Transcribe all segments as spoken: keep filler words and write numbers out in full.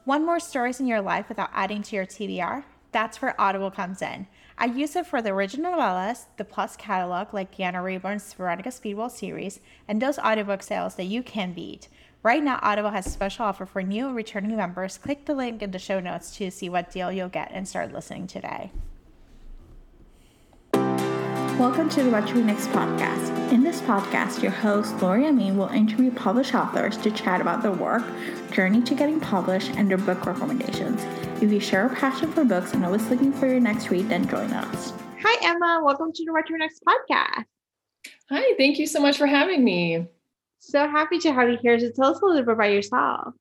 Want more stories in your life without adding to your T B R? That's where Audible comes in. I use it for the original novellas, the Plus catalog like Deanna Rayburn's Veronica Speedwell series, and those audiobook sales that you can beat. Right now, Audible has a special offer for new and returning members. Click the link in the show notes to see what deal you'll get and start listening today. Welcome to the What to Read Next podcast. In this podcast, your host, Lori Amin, will interview published authors to chat about their work, journey to getting published, and their book recommendations. If you share a passion for books and always looking for your next read, then join us. Hi, Emma. Welcome to the What to Read Next podcast. Hi, thank you so much for having me. So happy to have you here. So tell us a little bit about yourself.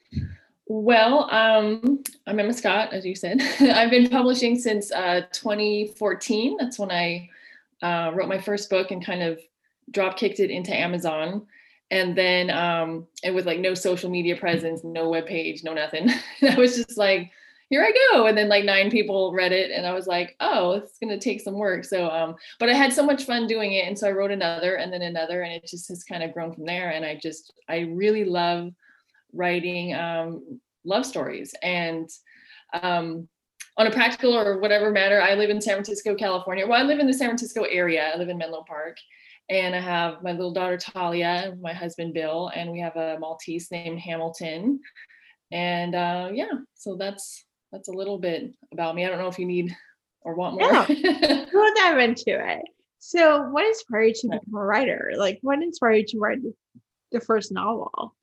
Well, um, I'm Emma Scott, as you said. I've been publishing since uh, twenty fourteen. That's when I uh, wrote my first book and kind of drop kicked it into Amazon. And then um, and with like no social media presence, no webpage, no nothing. I was just like, here I go. And then like nine people read it. And I was like, oh, it's going to take some work. So, um, but I had so much fun doing it. And so I wrote another and then another, and it just has kind of grown from there. And I just, I really love writing um, love stories. And um, on a practical or whatever matter, I live in San Francisco, California. Well, I live in the San Francisco area. I live in Menlo Park. And I have my little daughter, Talia, my husband, Bill, and we have a Maltese named Hamilton. And uh, yeah, so that's that's a little bit about me. I don't know if you need or want more. No, we'll dive into it. So what inspired you to become a writer? Like, what inspired you to write the first novel?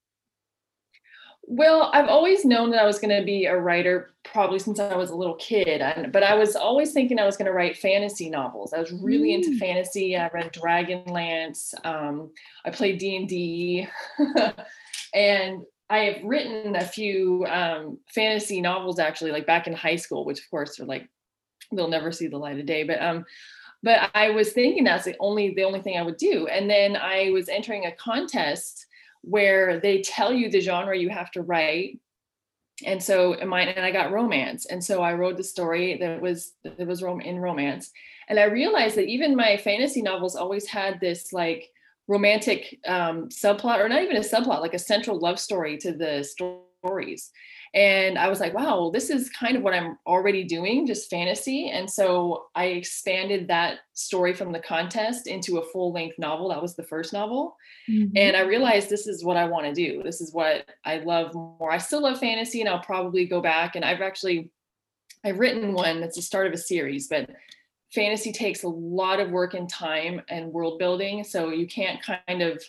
Well, I've always known that I was going to be a writer probably since I was a little kid. And, but I was always thinking I was going to write fantasy novels. I was really mm. into fantasy. I read Dragonlance. Um, I played D and D. And I have written a few um, fantasy novels, actually, like back in high school, which of course are like, they'll never see the light of day. But um, but I was thinking that's the only the only thing I would do. And then I was entering a contest where they tell you the genre you have to write. And so in mine, and I got romance. And so I wrote the story that was, that was rom- in romance. And I realized that even my fantasy novels always had this like romantic um, subplot, or not even a subplot, like a central love story to the stories. And I was like, wow, this is kind of what I'm already doing, just fantasy. And so I expanded that story from the contest into a full length novel. That was the first novel. Mm-hmm. And I realized this is what I want to do. This is what I love more. I still love fantasy, and I'll probably go back. And I've actually, I've written one that's the start of a series, but fantasy takes a lot of work and time and world building. So you can't kind of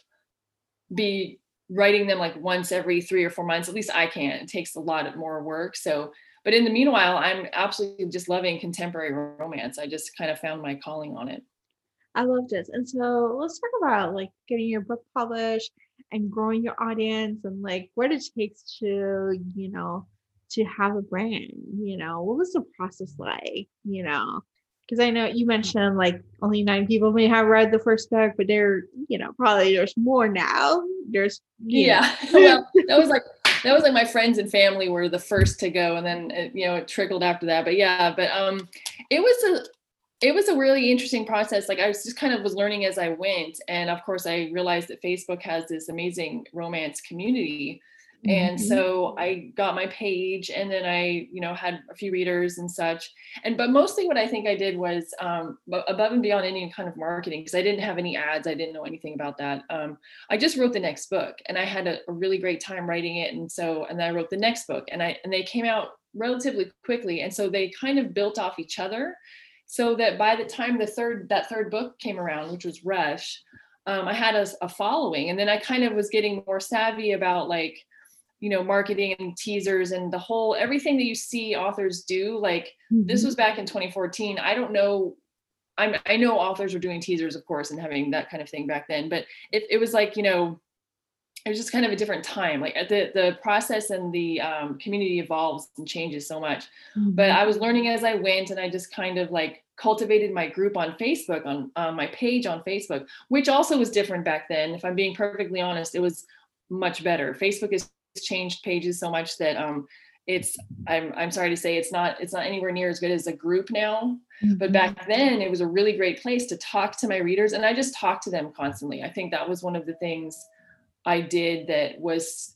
be writing them like once every three or four months. At least I can't. It takes a lot of more work. So, but in the meanwhile, I'm absolutely just loving contemporary romance. I just kind of found my calling on it. I love this. And so let's talk about like getting your book published and growing your audience and like what it takes to, you know, to have a brand, you know, what was the process like, you know? Because I know you mentioned like only nine people may have read the first book, but there, you know, probably there's more now. There's, yeah, well, that was like, that was like my friends and family were the first to go. And then, it, you know, it trickled after that. But yeah, but um, it was a, it was a really interesting process. Like I was just kind of was learning as I went. And of course, I realized that Facebook has this amazing romance community. And mm-hmm. so I got my page, and then I, you know, had a few readers and such. And, but mostly what I think I did was um, above and beyond any kind of marketing, because I didn't have any ads. I didn't know anything about that. Um, I just wrote the next book, and I had a, a really great time writing it. And so, and then I wrote the next book, and I, and they came out relatively quickly. And so they kind of built off each other, so that by the time the third, that third book came around, which was Rush, um, I had a, a following. And then I kind of was getting more savvy about like, you know, marketing and teasers and the whole, everything that you see authors do. Like mm-hmm. this was back in twenty fourteen. I don't know. I'm, I know authors were doing teasers, of course, and having that kind of thing back then, but it, it was like, you know, it was just kind of a different time. Like the, the process and the um, community evolves and changes so much, mm-hmm. but I was learning as I went, and I just kind of like cultivated my group on Facebook, on uh, my page on Facebook, which also was different back then. If I'm being perfectly honest, it was much better. Facebook is changed pages so much that um it's I'm I'm sorry to say it's not it's not anywhere near as good as a group now. Mm-hmm. But back then it was a really great place to talk to my readers, and I just talked to them constantly. I think that was one of the things I did that was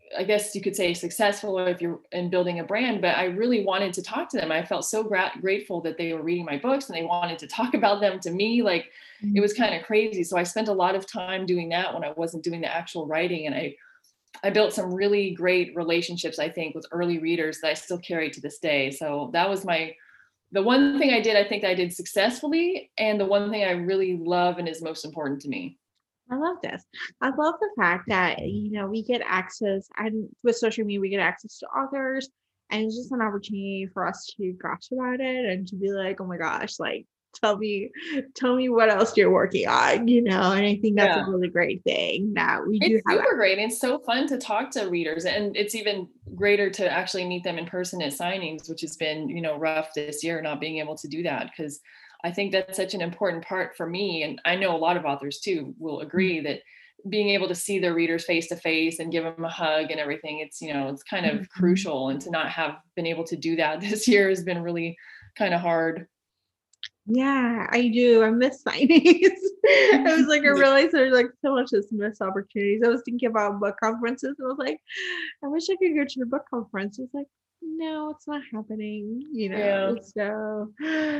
I guess you could say successful if you're in building a brand, but I really wanted to talk to them. I felt so gra- grateful that they were reading my books and they wanted to talk about them to me. Like it was kind of crazy. So I spent a lot of time doing that when I wasn't doing the actual writing. And I, I built some really great relationships, I think, with early readers that I still carry to this day. So that was my, the one thing I did, I think I did successfully. And the one thing I really love and is most important to me. I love this. I love the fact that, you know, we get access, and with social media, we get access to authors, and it's just an opportunity for us to gossip about it and to be like, oh my gosh, like, tell me, tell me what else you're working on, you know? And I think that's a Yeah. really great thing that we do It's have. super great. It's so fun to talk to readers, and it's even greater to actually meet them in person at signings, which has been, you know, rough this year, not being able to do that, because I think that's such an important part for me. And I know a lot of authors too will agree that being able to see their readers face to face and give them a hug and everything, it's, you know, it's kind of Mhm. crucial. And to not have been able to do that this year has been really kind of hard. Yeah, I do. I miss signings. I was like, I realized there's like so much just missed opportunities. I was thinking about book conferences and I was like, I wish I could go to the book conference. It's like, no, it's not happening, you Yeah. know. So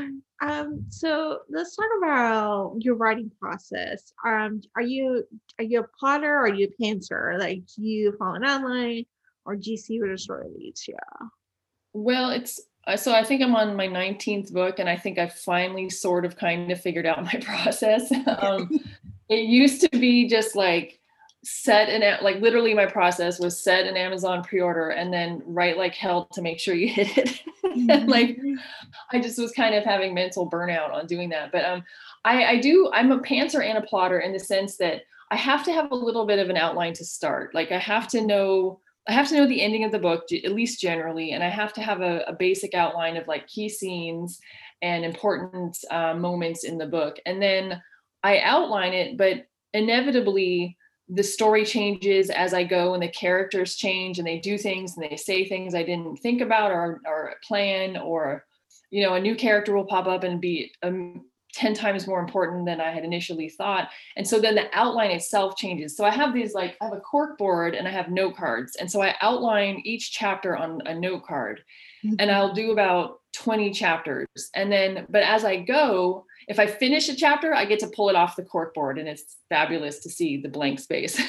um, so let's talk about your writing process. Um, are you are you a plotter or are you a pantser? Like do you follow an outline or do you see where the story leads you? Well, it's uh, so I think I'm on my nineteenth book, and I think I finally sort of kind of figured out my process. um, it used to be just like set an a- like literally my process was set an Amazon pre-order and then write like hell to make sure you hit it. And like Mhm. I just was kind of having mental burnout on doing that. But um, I, I do, I'm a pantser and a plotter in the sense that I have to have a little bit of an outline to start. Like I have to know, I have to know the ending of the book, at least generally, and I have to have a, a basic outline of like key scenes and important uh, moments in the book. And then I outline it, but inevitably the story changes as I go and the characters change and they do things and they say things I didn't think about or, or plan, or, you know, a new character will pop up and be um, ten times more important than I had initially thought. And so then the outline itself changes. So I have these, like, I have a cork board and I have note cards. And so I outline each chapter on a note card and I'll do about twenty chapters. And then, but as I go, if I finish a chapter, I get to pull it off the cork board and it's fabulous to see the blank space.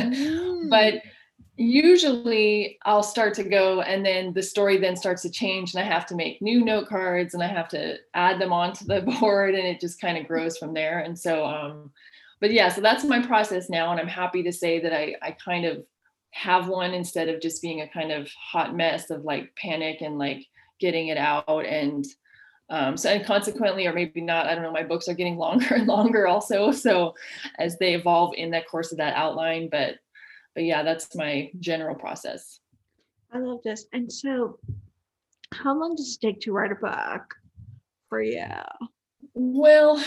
Mm. But usually I'll start to go and then the story then starts to change and I have to make new note cards and I have to add them onto the board and it just kind of grows from there. And so, um, but yeah, so that's my process now. And I'm happy to say that I, I kind of have one instead of just being a kind of hot mess of like panic and like getting it out. And um, so, and consequently, or maybe not, I don't know, my books are getting longer and longer also. So as they evolve in that course of that outline, but but yeah, that's my general process. I love this. And so, how long does it take to write a book for you? Well,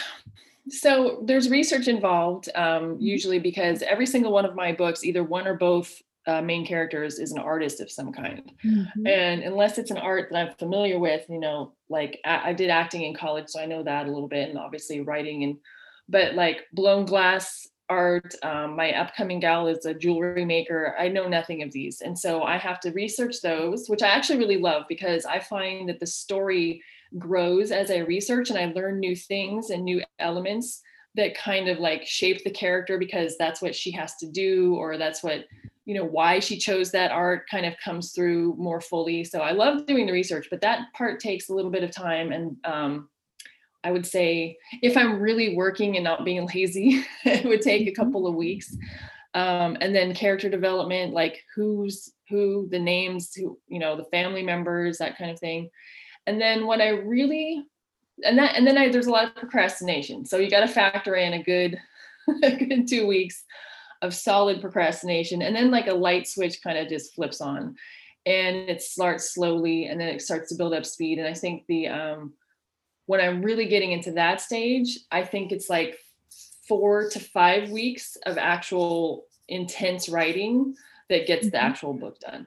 so there's research involved, um, Mhm. usually because every single one of my books, either one or both uh, main characters is an artist of some kind. Mhm. And unless it's an art that I'm familiar with, you know, like I, I did acting in college, so I know that a little bit, and obviously writing. And but like blown glass art, um, my upcoming gal is a jewelry maker. I know nothing of these, and so I have to research those, which I actually really love because I find that the story grows as I research and I learn new things and new elements that kind of like shape the character because that's what she has to do, or that's what, you know, why she chose that art kind of comes through more fully. So I love doing the research, but that part takes a little bit of time. And um, I would say if I'm really working and not being lazy, it would take a Mhm. couple of weeks. Um, and then character development, like who's who, the names, who, you know, the family members, that kind of thing. And then when I really, and that, and then I, there's a lot of procrastination. So you got to factor in a good, a good two weeks of solid procrastination. And then like a light switch kind of just flips on and it starts slowly and then it starts to build up speed. And I think the, um, when I'm really getting into that stage, I think it's like four to five weeks of actual intense writing that gets the Mhm. actual book done.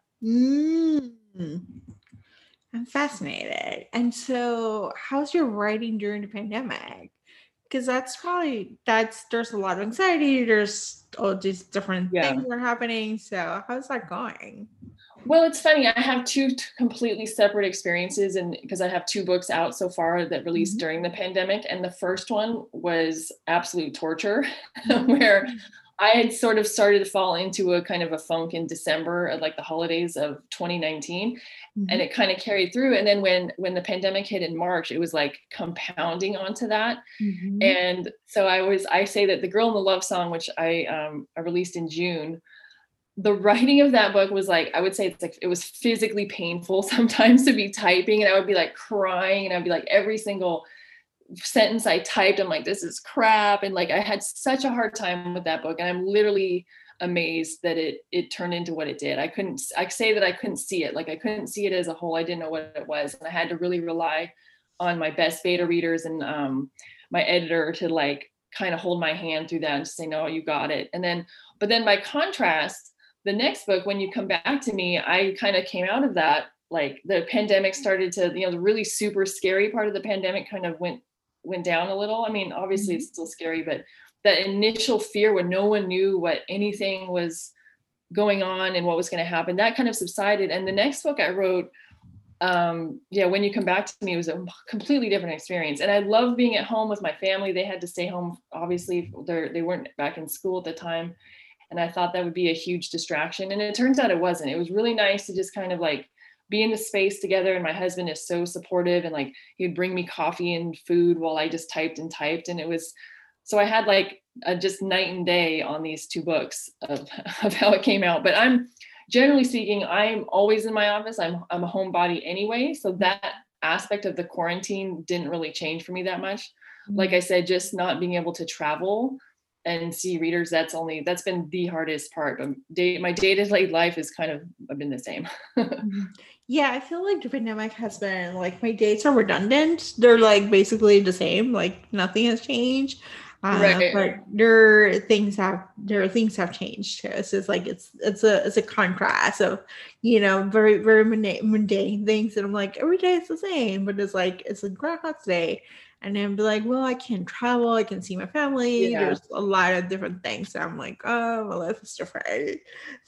Mm. I'm fascinated. And so, how's your writing during the pandemic? Because that's probably that's there's a lot of anxiety. There's all these different Yeah. things that are happening. So how's that going? Well, it's funny. I have two t- completely separate experiences, and because I have two books out so far that released Mhm. during the pandemic, and the first one was absolute torture, where Mhm. I had sort of started to fall into a kind of a funk in December, at like the holidays of twenty nineteen, and Mhm. it kind of carried through. And then when when the pandemic hit in March, it was like compounding onto that. Mhm. And so I was I say that The Girl in the Love Song, which I um, I released in June, the writing of that book was like, I would say it's like it was physically painful sometimes to be typing, and I would be like crying, and I'd be like every single sentence I typed, I'm like, this is crap. And like I had such a hard time with that book. And I'm literally amazed that it it turned into what it did. I couldn't I say that I couldn't see it. Like I couldn't see it as a whole. I didn't know what it was. And I had to really rely on my best beta readers and um my editor to like kind of hold my hand through that and say, no, you got it. And then, but then by contrast, the next book, When You Come Back to Me, I kind of came out of that. Like the pandemic started to, you know, the really super scary part of the pandemic kind of went went down a little. I mean, obviously Mhm. it's still scary, but that initial fear when no one knew what anything was going on and what was going to happen, that kind of subsided. And the next book I wrote, um, yeah, When You Come Back to Me, was a completely different experience. And I love being at home with my family. They had to stay home. Obviously, they they weren't back in school at the time. And I thought that would be a huge distraction. And it turns out it wasn't. It was really nice to just kind of like be in the space together. And my husband is so supportive, and like he'd bring me coffee and food while I just typed and typed. And it was, so I had like a just night and day on these two books of, of how it came out. But I'm generally speaking, I'm always in my office. I'm, I'm a homebody anyway. So that aspect of the quarantine didn't really change for me that much. Like I Mhm. said, just not being able to travel and see readers, that's only that's been the hardest part. But day my day-to-day life has kind of been the same. Mhm. Yeah, I feel like the pandemic has been like my dates are redundant. They're like basically the same, like nothing has changed. Uh, Right. but there are things have there are things have changed too. So it's like it's it's a it's a contrast of, you know, very very mundane, mundane things, and I'm like every day is the same, but it's like it's a Groundhog's Day, and then be like, well, I can travel, I can see my family. Yeah. There's a lot of different things. So I'm like, oh, my life is different.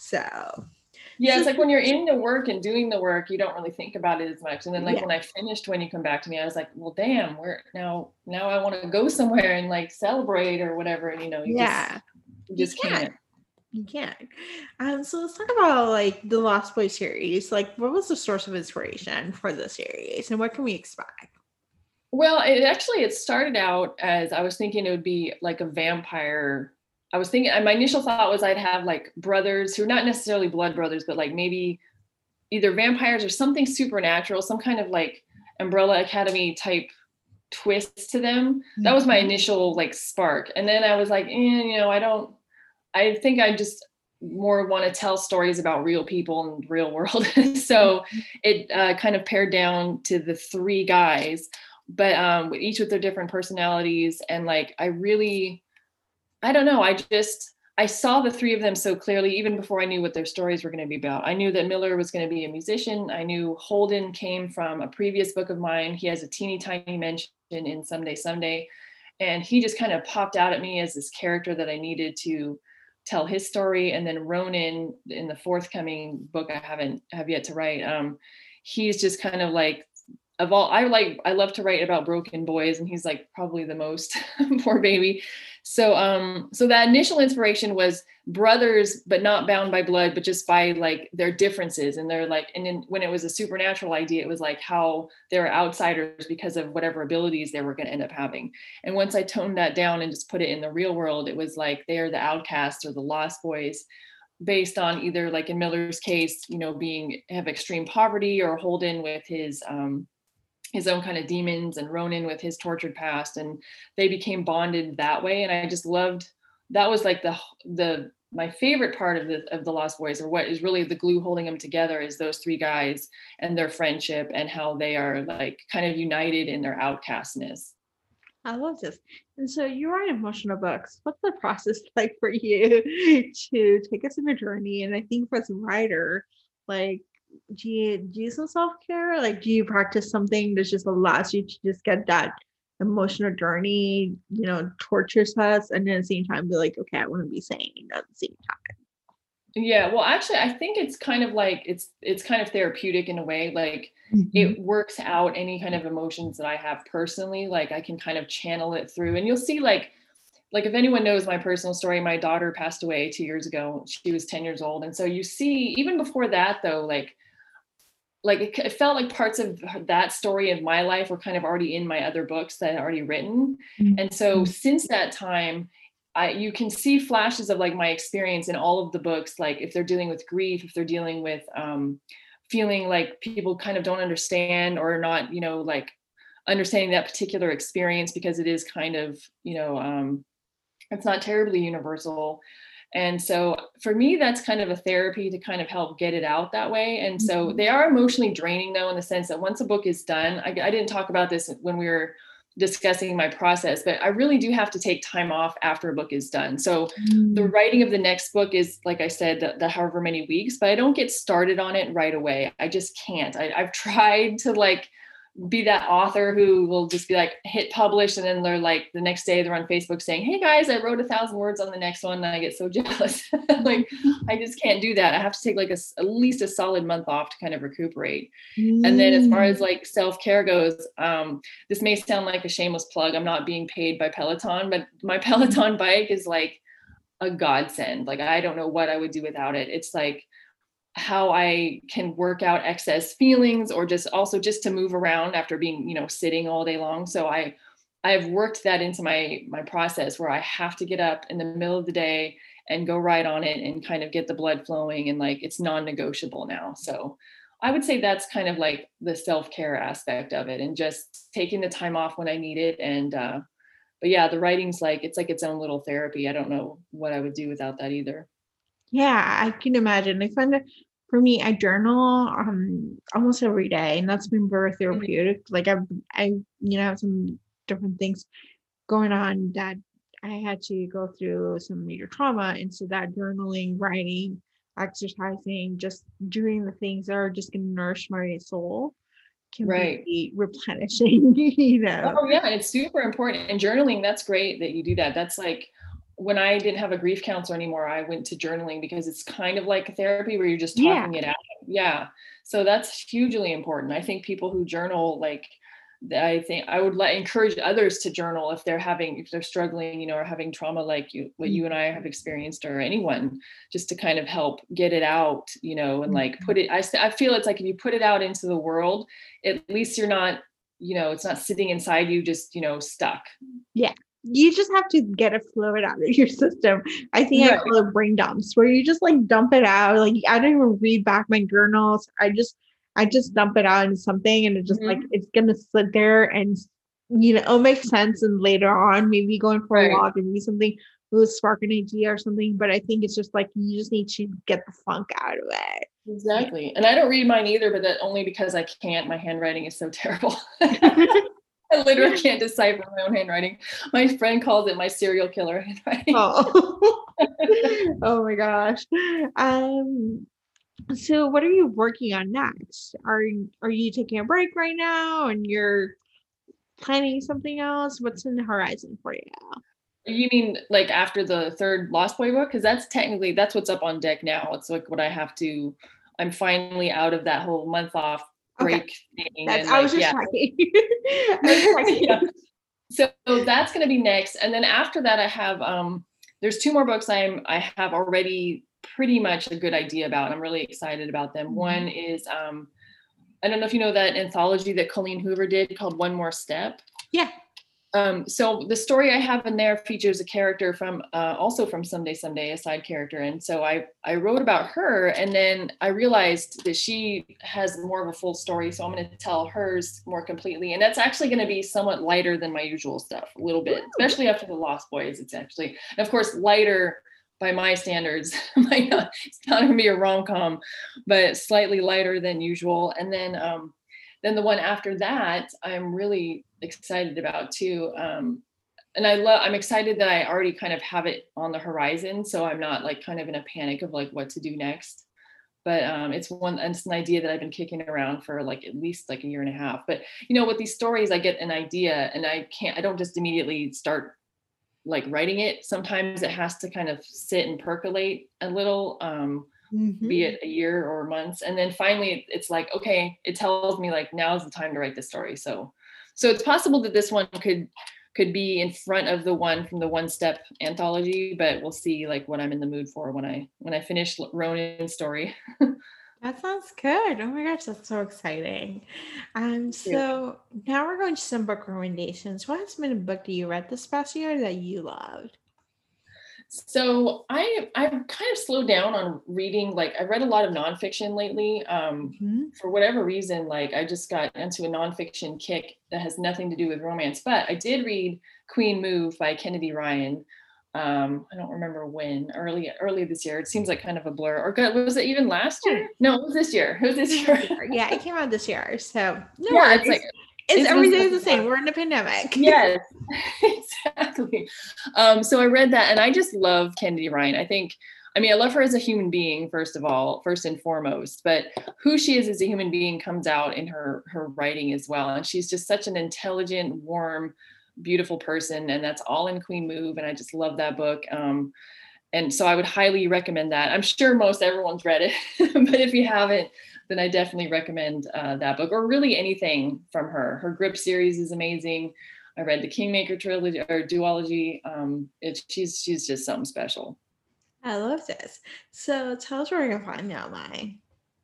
So Yeah, so it's like when you're in the work and doing the work, you don't really think about it as much. And then like yeah. when I finished When You Come Back to Me, I was like, well, damn, where now now I want to go somewhere and like celebrate or whatever. And you know, you just Yeah, you you just can. can't. You can. Um, so let's talk about like the Lost Boys series. Like, what was the source of inspiration for the series, and what can we expect? Well, it actually it started out as I was thinking it would be like a vampire. I was thinking my initial thought was I'd have like brothers who are not necessarily blood brothers, but like maybe either vampires or something supernatural, some kind of like Umbrella Academy type twist to them. That was my Mhm. initial like spark. And then I was like, eh, you know, I don't, I think I just more want to tell stories about real people in the real world. So it uh, kind of pared down to the three guys, but um, each with their different personalities. And like, I really, I don't know. I just I saw the three of them so clearly even before I knew what their stories were going to be about. I knew that Miller was going to be a musician. I knew Holden came from a previous book of mine. He has a teeny tiny mention in Someday Someday, and he just kind of popped out at me as this character that I needed to tell his story. And then Ronan in the forthcoming book I haven't have yet to write. Um, he's just kind of like of all I like I love to write about broken boys, and he's like probably the most poor baby. So um so that initial inspiration was brothers but not bound by blood, but just by like their differences. And they're like, and then when it was a supernatural idea, it was like how they were outsiders because of whatever abilities they were going to end up having. And once I toned that down and just put it in the real world, it was like they are the outcasts or the lost boys, based on either, like in Miller's case, you know, being have extreme poverty, or Holden with his um his own kind of demons, and Ronan with his tortured past, and they became bonded that way. And I just loved that. Was like the the my favorite part of the of the Lost Boys, or what is really the glue holding them together, is those three guys and their friendship, and how they are like kind of united in their outcastness. I love this. And so you write emotional books. What's the process like for you to take us on a journey? And I think for as a writer, like, do you do some self care? Like, do you practice something that just allows you to just get that emotional journey, you know, tortures us, and then at the same time be like, okay, I want to be sane at the same time. Yeah, well, actually, I think it's kind of like it's it's kind of therapeutic in a way. Like Mhm. it works out any kind of emotions that I have personally. Like I can kind of channel it through, and you'll see like like if anyone knows my personal story, my daughter passed away two years ago. She was ten years old, and so you see, even before that, though, like like it, it felt like parts of that story of my life were kind of already in my other books that I'd already written. And so Mhm. since that time, I, you can see flashes of like my experience in all of the books, like if they're dealing with grief, if they're dealing with um, feeling like people kind of don't understand or not, you know, like understanding that particular experience because it is kind of, you know, um, it's not terribly universal. And so for me, that's kind of a therapy to kind of help get it out that way. And so Mhm. they are emotionally draining, though, in the sense that once a book is done, I, I didn't talk about this when we were discussing my process, but I really do have to take time off after a book is done. So the Mm. writing of the next book is, like I said, the, the however many weeks, but I don't get started on it right away. I just can't. I, I've tried to like be that author who will just be like hit publish and then they're like the next day they're on Facebook saying, hey guys, I wrote a thousand words on the next one, and I get so jealous. Like I just can't do that. I have to take like a, at least a solid month off to kind of recuperate. And then as far Mm. as like self-care goes, um, this may sound like a shameless plug. I'm not being paid by Peloton, but my Peloton bike is like a godsend. Like I don't know what I would do without it. It's like how I can work out excess feelings or just also just to move around after being, you know, sitting all day long. So I I've worked that into my my process where I have to get up in the middle of the day and go ride on it and kind of get the blood flowing, and like it's non-negotiable now. So I would say that's kind of like the self-care aspect of it and just taking the time off when I need it. And uh but yeah, the writing's like it's like its own little therapy. I don't know what I would do without that either. Yeah, I can imagine. I find that for me, I journal um almost every day, and that's been very Mhm. therapeutic. Like I've I you know have some different things going on that I had to go through some major trauma, and so that journaling, writing, exercising, just doing the things that are just going to nourish my soul can Right. be replenishing. You know. Oh yeah, and it's super important. And journaling, that's great that you do that. That's like when I didn't have a grief counselor anymore, I went to journaling because it's kind of like a therapy where you're just Yeah. talking it out. Yeah. So that's hugely important. I think people who journal, like I think I would like encourage others to journal if they're having if they're struggling, you know, or having trauma like you what you and I have experienced, or anyone, just to kind of help get it out, you know, and like Mhm. put it I, s- I feel it's like if you put it out into the world, at least you're not, you know, it's not sitting inside you just, you know, stuck. Yeah. You just have to get it fluid out of your system. I think I Right. call it brain dumps, where you just like dump it out. Like I don't even read back my journals. I just I just dump it out into something, and it just like Mhm. it's gonna sit there, and you know it'll make sense, and later on maybe going for a Right. walk and maybe something will spark an idea or something. But I think it's just like you just need to get the funk out of it. Exactly. And I don't read mine either, but that only because I can't. My handwriting is so terrible. Yeah. I literally can't decipher my own handwriting. My friend calls it my serial killer handwriting. Oh. Oh my gosh. Um So what are you working on next? Are you are you taking a break right now and you're planning something else? What's in the horizon for you? You mean like after the third Lost Boy book? Because that's technically that's what's up on deck now. It's like what I have to. I'm finally out of that whole month off Okay, break thing, that's and I was like just yeah, checking. I was yeah. checking. So that's going to be next, and then after that I have um there's two more books i'm I have already pretty much a good idea about. I'm really excited about them. One Mhm. is um I don't know if you know that anthology that Colleen Hoover did called One More Step. Yeah. Um, so the story I have in there features a character from uh, also from Someday Someday, a side character, and so I I wrote about her, and then I realized that she has more of a full story, so I'm going to tell hers more completely, and that's actually going to be somewhat lighter than my usual stuff, a little bit, Ooh. especially after the Lost Boys. It's actually, and of course, lighter by my standards. Might not, it's not going to be a rom com, but slightly lighter than usual, and then. Um, then the one after that, I'm really excited about too. Um, and I love, I'm excited that I already kind of have it on the horizon. So I'm not like kind of in a panic of like what to do next. but um, it's one, it's an idea that I've been kicking around for like at least like a year and a half. But you know, with these stories, I get an idea and I can't, I don't just immediately start like writing it. Sometimes it has to kind of sit and percolate a little, um, Mm-hmm. be it a year or months. And then finally it's like, okay, it tells me like, now's the time to write this story. So, so it's possible that this one could, could be in front of the one from the One Step anthology, but we'll see like what I'm in the mood for when I, when I finish Ronan's story. That sounds good. Oh my gosh, that's so exciting. Um, so now we're going to some book recommendations. What has been a book that you read this past year that you loved? So I I've kind of slowed down on reading. Like I read a lot of nonfiction lately. Um, Mm-hmm. for whatever reason, like I just got into a nonfiction kick that has nothing to do with romance. But I did read Queen Move by Kennedy Ryan. Um, I don't remember when, early early this year. It seems like kind of a blur. Or was it even last year? No, it was this year. It was this year. Yeah, it came out this year. So no yeah, worries. it's like it's, it's every day is the same. We're in a pandemic. Yes, exactly. Um, so I read that and I just love Kennedy Ryan. I think, I mean, I love her as a human being, first of all, first and foremost, but who she is as a human being comes out in her, her writing as well. And she's just such an intelligent, warm, beautiful person. And that's all in Queen Move. And I just love that book. Um, and so I would highly recommend that. I'm sure most everyone's read it, but if you haven't, then I definitely recommend uh, that book, or really anything from her. Her Grip series is amazing. I read the Kingmaker trilogy or duology. Um, it, she's she's just something special. I love this. So tell us where we can find you online.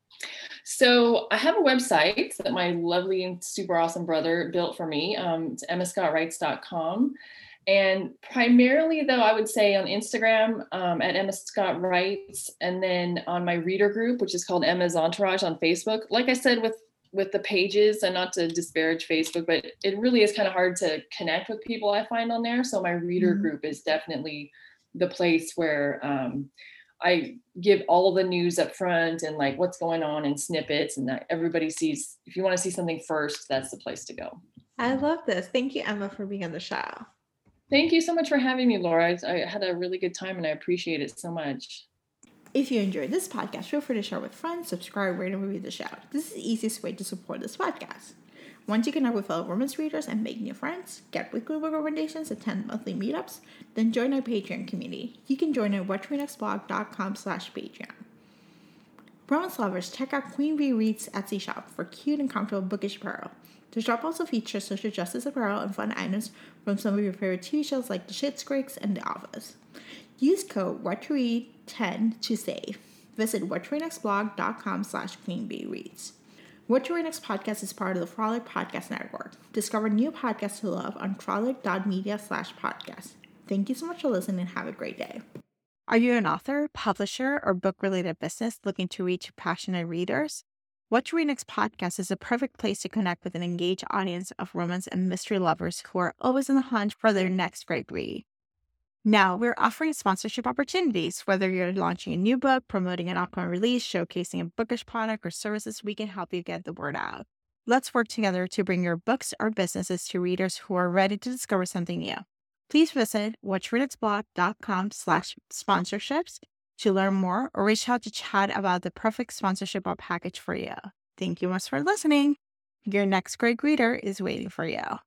So I have a website that my lovely and super awesome brother built for me. Um, it's emma scott writes dot com. And primarily, though, I would say on Instagram um, at Emma Scott Writes, and then on my reader group, which is called Emma's Entourage on Facebook. Like I said, with with the pages, and not to disparage Facebook, but it really is kind of hard to connect with people I find on there. So my reader mm-hmm. group is definitely the place where um, I give all of the news up front and like what's going on in snippets, and that everybody sees. If you want to see something first, that's the place to go. I love this. Thank you, Emma, for being on the show. Thank you so much for having me, Laura. I had a really good time and I appreciate it so much. If you enjoyed this podcast, feel free to share with friends, subscribe, rate, and review the show. This is the easiest way to support this podcast. Once you connect with fellow romance readers and make new friends, get weekly book recommendations, attend monthly meetups, then join our Patreon community. You can join at what we next blog dot com slash Patreon. Romance lovers, check out Queen Bee Reads Etsy shop for cute and comfortable bookish apparel. The shop also features social justice apparel and fun items from some of your favorite T V shows like The Schitt's Creek and The Office. Use code what to read ten to save. Visit what to read next blog dot com slash Queen Bee Reads. What to Read Next podcast is part of the Frolic Podcast Network. Discover new podcasts to love on frolic dot media slash podcast. Thank you so much for listening and have a great day. Are you an author, publisher, or book-related business looking to reach passionate readers? What to Read Next podcast is a perfect place to connect with an engaged audience of romance and mystery lovers who are always on the hunt for their next great read. Now, we're offering sponsorship opportunities. Whether you're launching a new book, promoting an upcoming release, showcasing a bookish product or services, we can help you get the word out. Let's work together to bring your books or businesses to readers who are ready to discover something new. Please visit what to read next blog dot com slash sponsorships to learn more, or reach out to chat about the perfect sponsorship or package for you. Thank you much for listening. Your next great reader is waiting for you.